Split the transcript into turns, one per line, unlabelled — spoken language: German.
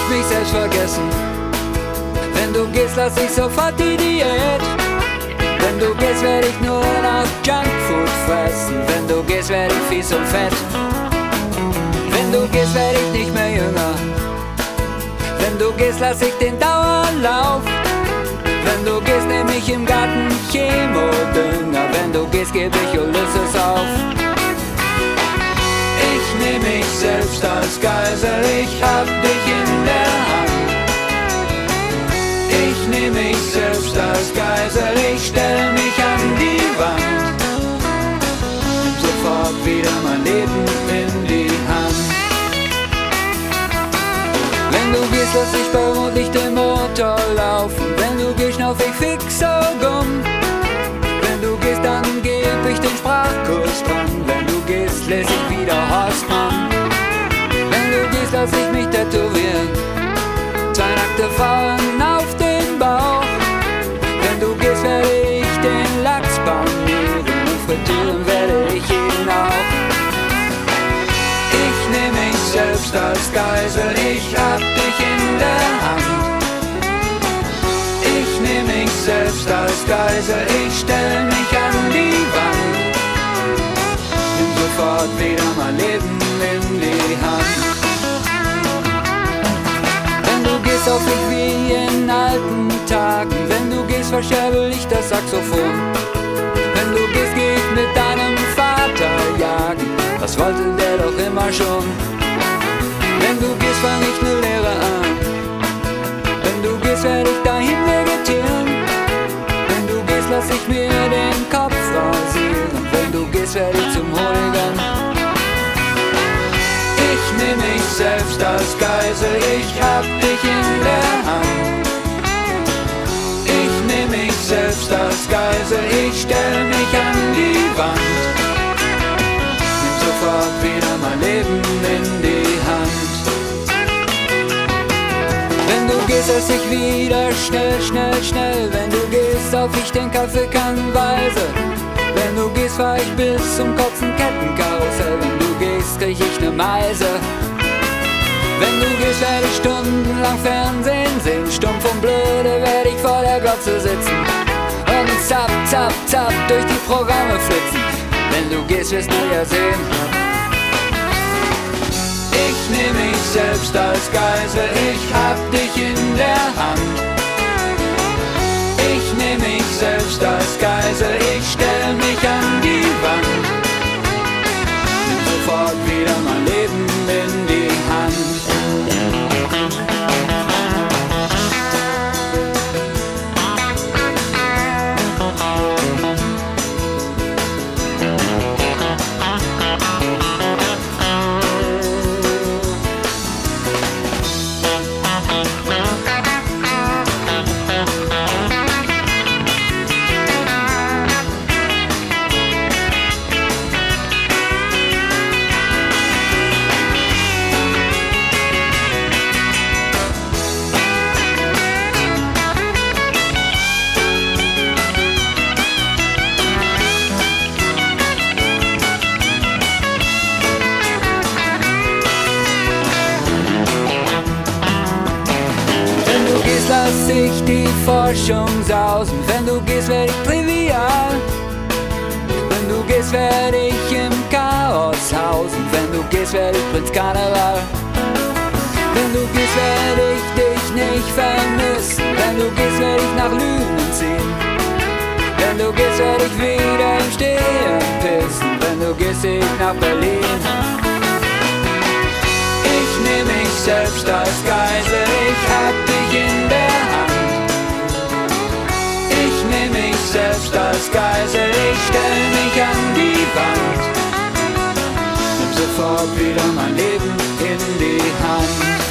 mich selbst vergessen. Wenn du gehst, lass ich sofort die Diät. Wenn du gehst, werd ich nur noch Junkfood fressen. Wenn du gehst, werd ich fies und fett. Wenn du gehst, werd ich nicht mehr jünger. Wenn du gehst, lass ich den Dauerlauf. Wenn du gehst, nehm ich im Garten Chemodünger. Wenn du gehst, geb ich Ulysses auf. Ich nehm mich selbst als Geisel, ich hab dich in der Hand. Ich nehm mich selbst als Geisel, ich stell mich an die Wand. Nimm sofort wieder mein Leben in die Hand. Wenn du gehst, lass ich bei Rotlicht den Motor laufen. Wenn du gehst, schnauf ich fix so gumm. Wenn du gehst, dann geb ich den Sprachkurs dran. Wenn du gehst, les ich wieder Horstmann. Wenn du gehst, lass ich mich tätowieren. 2 nackte Frauen auf den Bauch. Wenn du gehst, werde ich den Lachs panieren und frittieren werde ich ihn auch. Ich nehm mich selbst als Geisel, ich hab dich in der Hand. Ich nehm mich selbst als Geisel, ich stell mich an die Wand. Nimm sofort wieder mein Leben in die Hand. Wenn du gehst, auf mich wie in alten Tagen. Wenn du gehst, verscherbel ich das Saxophon. Wenn du gehst, geh ich mit deinem Vater jagen. Das wollte der doch immer schon. Wenn du gehst, fang ich ne Lehre an. Wenn du gehst, werd ich dahin vegetieren. Wenn du gehst, lass ich mir den Kopf rasieren. Wenn du gehst, werd ich zum Hooligan. Ich nehm mich selbst als Geisel, ich hab dich in der Hand. Ich nehm mich selbst als Geisel, ich stell mich an die Wand. Nimm sofort wieder mein Leben in die Hand. Wenn du gehst, ess ich wieder schnell, schnell, schnell. Wenn du gehst, sauf ich den Kaffee kannweise. Wenn du gehst, fahr ich bis zum Kotzen Kettenkarussell. Wenn du gehst, krieg ich ne Meise. Wenn du gehst, werd ich stundenlang Fernsehen sehen. Stumpf und blöde werd ich vor der Glotze sitzen und zapp, zapp, zapp durch die Programme flitzen. Wenn du gehst, wirst du ja sehen. Ich nehm mich selbst als Geisel, ich hab dich in der Hand. Ich nehm mich selbst als Geisel, ich stell mich an die Wand. Nimm sofort wieder mein Leben in die Hand. Lass ich die Forschung sausen. Wenn du gehst, werd ich trivial. Wenn du gehst, werd ich im Chaos hausen. Wenn du gehst, werd ich Prinz Karneval. Wenn du gehst, werd ich dich nicht vermissen. Wenn du gehst, werd ich nach Lünen ziehen. Wenn du gehst, werd ich wieder im Stehen pissen. Wenn du gehst, ich nach Berlin. Ich nehm mich selbst als Geisel, ich hab dich in der Hand. Ich nehm mich selbst als Geisel, ich stell mich an die Wand. Nimm sofort wieder mein Leben in die Hand.